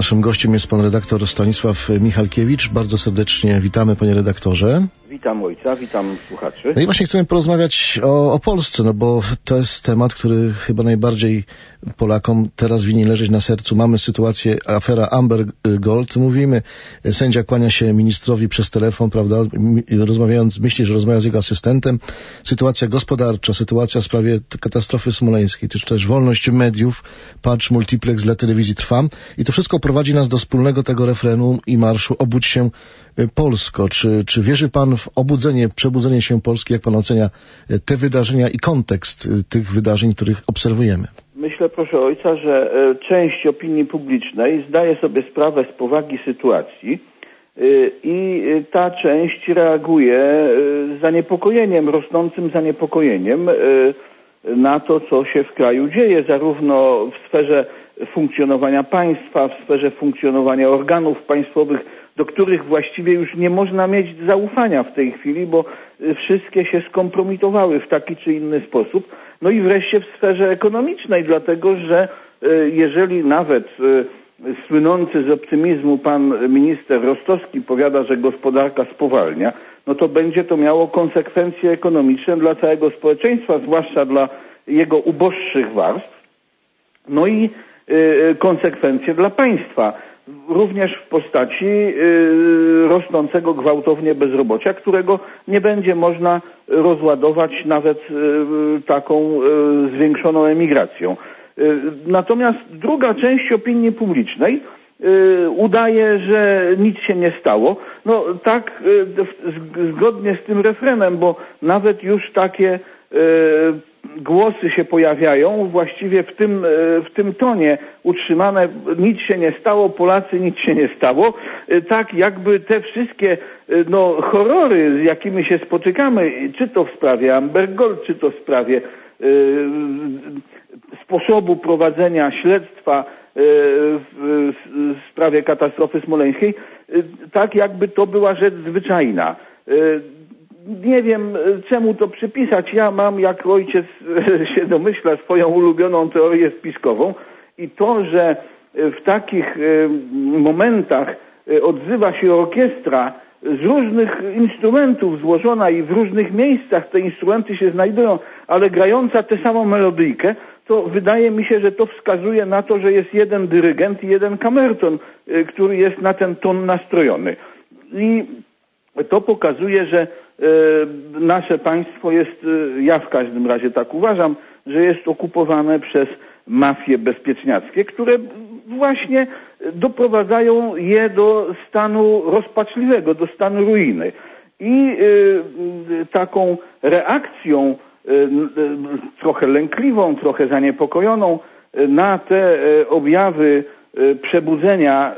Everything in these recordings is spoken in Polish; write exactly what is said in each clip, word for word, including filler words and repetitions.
Naszym gościem jest pan redaktor Stanisław Michalkiewicz. Bardzo serdecznie witamy, panie redaktorze. Witam ojca, witam słuchaczy. No i właśnie chcemy porozmawiać o, o Polsce, no bo to jest temat, który chyba najbardziej Polakom teraz winien leżeć na sercu. Mamy sytuację, afera Amber Gold. Mówimy, sędzia kłania się ministrowi przez telefon, prawda, rozmawiając, myśli, że rozmawia z jego asystentem. Sytuacja gospodarcza, sytuacja w sprawie katastrofy smoleńskiej, też też wolność mediów, patrz, multiplex dla telewizji trwa. I to wszystko prowadzi nas do wspólnego tego refrenu i marszu Obudź się Polsko. Czy, czy wierzy pan w obudzenie, przebudzenie się Polski? Jak pan ocenia te wydarzenia i kontekst tych wydarzeń, których obserwujemy? Myślę, proszę ojca, że część opinii publicznej zdaje sobie sprawę z powagi sytuacji i ta część reaguje z zaniepokojeniem, rosnącym zaniepokojeniem na to, co się w kraju dzieje, zarówno w sferze funkcjonowania państwa, w sferze funkcjonowania organów państwowych, do których właściwie już nie można mieć zaufania w tej chwili, bo wszystkie się skompromitowały w taki czy inny sposób. No i wreszcie w sferze ekonomicznej, dlatego że jeżeli nawet słynący z optymizmu pan minister Rostowski powiada, że gospodarka spowalnia, no to będzie to miało konsekwencje ekonomiczne dla całego społeczeństwa, zwłaszcza dla jego uboższych warstw, no i y, konsekwencje dla państwa, również w postaci y, rosnącego gwałtownie bezrobocia, którego nie będzie można rozładować nawet y, taką y, zwiększoną emigracją. Y, natomiast druga część opinii publicznej y, udaje, że nic się nie stało. No tak y, zgodnie z tym refrenem, bo nawet już takie y, głosy się pojawiają właściwie w tym, w tym tonie utrzymane, nic się nie stało, Polacy, nic się nie stało. Tak jakby te wszystkie no, horrory, z jakimi się spotykamy, czy to w sprawie Amber Gold, czy to w sprawie y, sposobu prowadzenia śledztwa y, w, w sprawie katastrofy smoleńskiej, y, tak jakby to była rzecz zwyczajna. Y, Nie wiem, czemu to przypisać. Ja mam, jak ojciec się domyśla, swoją ulubioną teorię spiskową i to, że w takich momentach odzywa się orkiestra z różnych instrumentów złożona i w różnych miejscach te instrumenty się znajdują, ale grająca tę samą melodyjkę, to wydaje mi się, że to wskazuje na to, że jest jeden dyrygent i jeden kamerton, który jest na ten ton nastrojony. I to pokazuje, że nasze państwo jest, ja w każdym razie tak uważam, że jest okupowane przez mafie bezpieczniackie, które właśnie doprowadzają je do stanu rozpaczliwego, do stanu ruiny. I taką reakcją trochę lękliwą, trochę zaniepokojoną na te objawy przebudzenia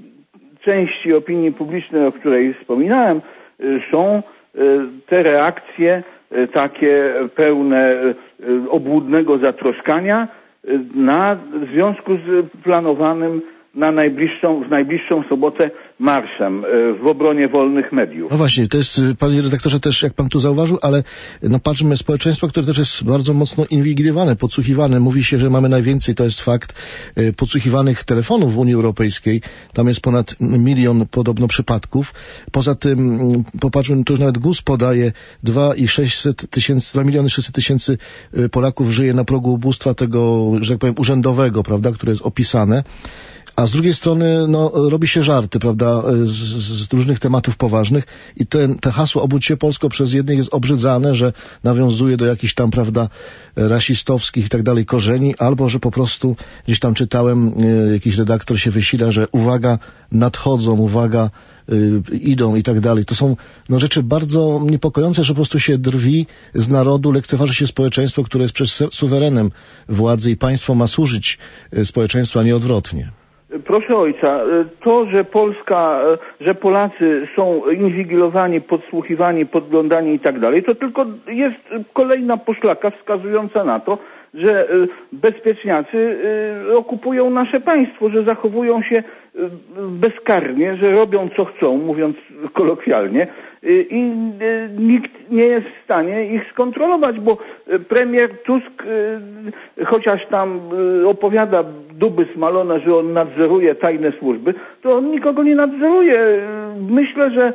części opinii publicznej, o której wspominałem, są te reakcje takie pełne obłudnego zatroskania na w związku z planowanym na najbliższą, w najbliższą sobotę marszem w obronie wolnych mediów. No właśnie, to jest, panie redaktorze, też jak pan tu zauważył, ale no patrzmy, społeczeństwo, które też jest bardzo mocno inwigilowane, podsłuchiwane. Mówi się, że mamy najwięcej, to jest fakt, podsłuchiwanych telefonów w Unii Europejskiej. Tam jest ponad milion podobno przypadków. Poza tym, popatrzmy, to już nawet G U S podaje dwa i sześćset tysięcy, dwa miliony sześćset tysięcy Polaków żyje na progu ubóstwa tego, że tak powiem, urzędowego, prawda, które jest opisane. A z drugiej strony, no, robi się żarty, prawda, z, z różnych tematów poważnych i ten, te hasło Obudź się Polsko przez jednych jest obrzydzane, że nawiązuje do jakichś tam, prawda, rasistowskich i tak dalej korzeni, albo że po prostu gdzieś tam czytałem, y, jakiś redaktor się wysila, że uwaga, nadchodzą, uwaga, y, idą i tak dalej. To są no, rzeczy bardzo niepokojące, że po prostu się drwi z narodu, lekceważy się społeczeństwo, które jest przez suwerenem władzy i państwo ma służyć y, społeczeństwu, a nie odwrotnie. Proszę ojca, to, że Polska, że Polacy są inwigilowani, podsłuchiwani, podglądani i tak dalej, to tylko jest kolejna poszlaka wskazująca na to, że bezpieczniacy okupują nasze państwo, że zachowują się bezkarnie, że robią co chcą, mówiąc kolokwialnie, i nikt nie jest w stanie ich skontrolować, bo premier Tusk, chociaż tam opowiada duby smalone, że on nadzoruje tajne służby, to on nikogo nie nadzoruje. Myślę, że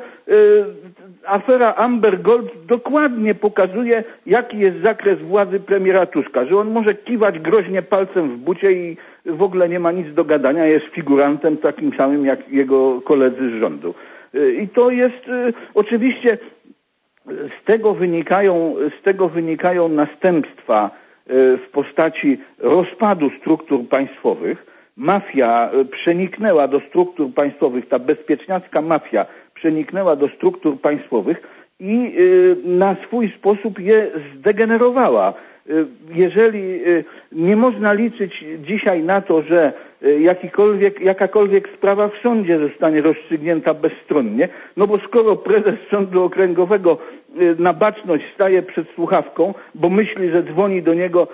afera Amber Gold dokładnie pokazuje, jaki jest zakres władzy premiera Tuska, że on może kiwać groźnie palcem w bucie i w ogóle nie ma nic do gadania, jest figurantem takim samym jak jego koledzy z rządu. I to jest oczywiście, z tego wynikają, z tego wynikają następstwa w postaci rozpadu struktur państwowych. Mafia przeniknęła do struktur państwowych, ta bezpieczniacka mafia przeniknęła do struktur państwowych i na swój sposób je zdegenerowała. Jeżeli nie można liczyć dzisiaj na to, że jakikolwiek, jakakolwiek sprawa w sądzie zostanie rozstrzygnięta bezstronnie, no bo skoro prezes Sądu Okręgowego na baczność staje przed słuchawką, bo myśli, że dzwoni do niego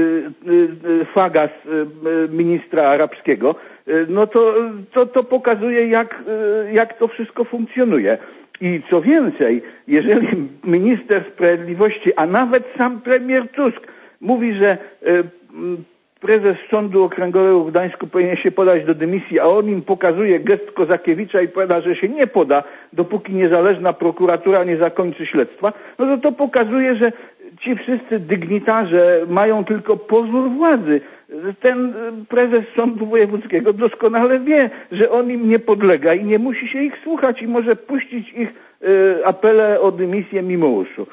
fagas ministra arabskiego, no to, to, to pokazuje, jak, jak to wszystko funkcjonuje. I co więcej, jeżeli minister sprawiedliwości, a nawet sam premier Tusk mówi, że prezes Sądu Okręgowego w Gdańsku powinien się podać do dymisji, a on im pokazuje gest Kozakiewicza i powiada, że się nie poda, dopóki niezależna prokuratura nie zakończy śledztwa, no to to pokazuje, że ci wszyscy dygnitarze mają tylko pozór władzy. Ten prezes Sądu Wojewódzkiego doskonale wie, że on im nie podlega i nie musi się ich słuchać i może puścić ich apele o dymisję mimo uszu.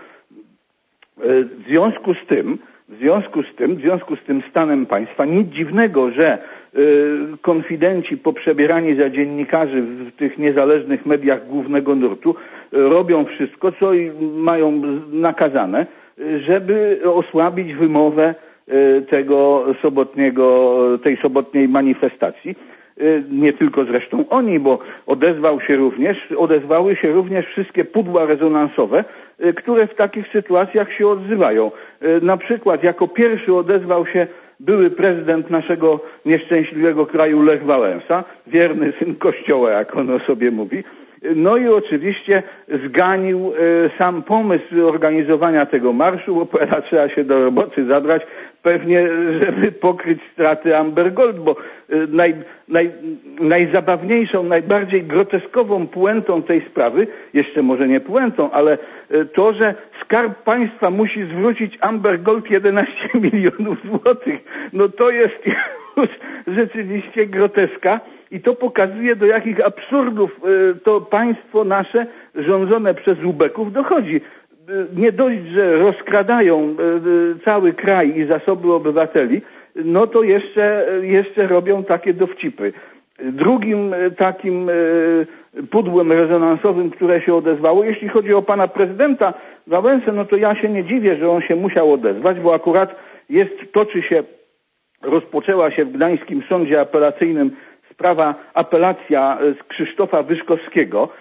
W związku z tym, w związku z tym, w związku z tym stanem państwa, nic dziwnego, że konfidenci poprzebierani za dziennikarzy w tych niezależnych mediach głównego nurtu robią wszystko, co mają nakazane, żeby osłabić wymowę tego sobotniego, tej sobotniej manifestacji. Nie tylko zresztą oni, bo odezwał się również, odezwały się również wszystkie pudła rezonansowe, które w takich sytuacjach się odzywają. Na przykład jako pierwszy odezwał się były prezydent naszego nieszczęśliwego kraju Lech Wałęsa, wierny syn Kościoła, jak on o sobie mówi. No i oczywiście zganił sam pomysł organizowania tego marszu, bo powiada, trzeba się do roboty zabrać, pewnie żeby pokryć straty Amber Gold, bo naj, naj, najzabawniejszą, najbardziej groteskową puentą tej sprawy, jeszcze może nie puentą, ale to, że Skarb Państwa musi zwrócić Amber Gold jedenaście milionów złotych, no to jest już rzeczywiście groteska. I to pokazuje, do jakich absurdów to państwo nasze rządzone przez ubeków dochodzi. Nie dość, że rozkradają cały kraj i zasoby obywateli, no to jeszcze, jeszcze robią takie dowcipy. Drugim takim pudłem rezonansowym, które się odezwało, jeśli chodzi o pana prezydenta Wałęsę, no to ja się nie dziwię, że on się musiał odezwać, bo akurat jest, toczy się, rozpoczęła się w Gdańskim Sądzie Apelacyjnym sprawa, apelacja z Krzysztofa Wyszkowskiego.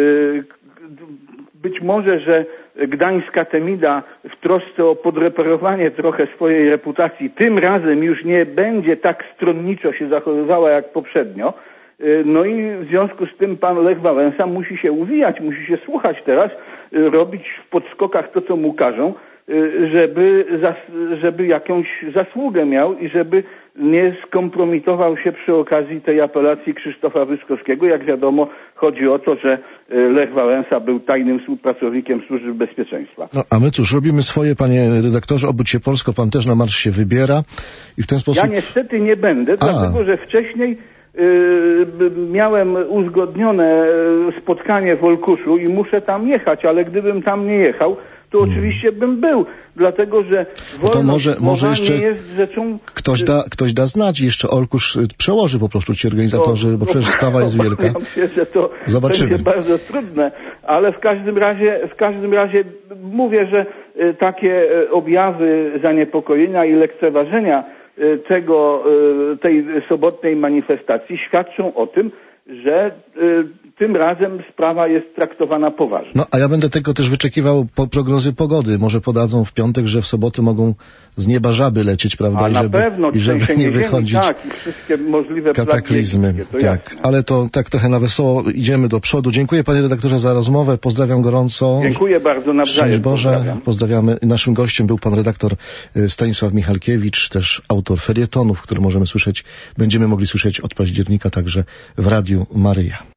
Być może, że gdańska Temida w trosce o podreperowanie trochę swojej reputacji tym razem już nie będzie tak stronniczo się zachowywała jak poprzednio. No i w związku z tym pan Lech Wałęsa musi się uwijać, musi się słuchać teraz, robić w podskokach to, co mu każą, żeby, żeby jakąś zasługę miał i żeby nie skompromitował się przy okazji tej apelacji Krzysztofa Wyszkowskiego. Jak wiadomo, chodzi o to, że Lech Wałęsa był tajnym współpracownikiem Służby Bezpieczeństwa. No, a my cóż, robimy swoje, panie redaktorze, obudź się Polsko, pan też na marsz się wybiera i w ten sposób... Ja niestety nie będę, a. dlatego że wcześniej y, miałem uzgodnione spotkanie w Olkuszu i muszę tam jechać, ale gdybym tam nie jechał, to oczywiście bym był, dlatego że no to może, może jeszcze jest rzeczą... Ktoś da, ktoś da znać, jeszcze Olkusz przełoży po prostu ci organizatorzy, no, bo przecież sprawa jest wielka. Się, że to Zobaczymy. będzie bardzo trudne, ale w każdym razie, w każdym razie mówię, że takie objawy zaniepokojenia i lekceważenia tego, tej sobotniej manifestacji świadczą o tym, że y, tym razem sprawa jest traktowana poważnie. No, a ja będę tego też wyczekiwał po prognozy pogody. Może podadzą w piątek, że w sobotę mogą z nieba żaby lecieć, prawda? A I na żeby, pewno, i żeby nie wychodzić tak, i wszystkie możliwe kataklizmy. plagi, to tak, jasne. ale to tak trochę na wesoło idziemy do przodu. Dziękuję panie redaktorze za rozmowę. Pozdrawiam gorąco. Dziękuję bardzo, nawzajem. Szczęść Boże. Pozdrawiam. Pozdrawiamy. Naszym gościem był pan redaktor Stanisław Michalkiewicz, też autor felietonów, które możemy słyszeć, będziemy mogli słyszeć od października także w Radiu Maryja.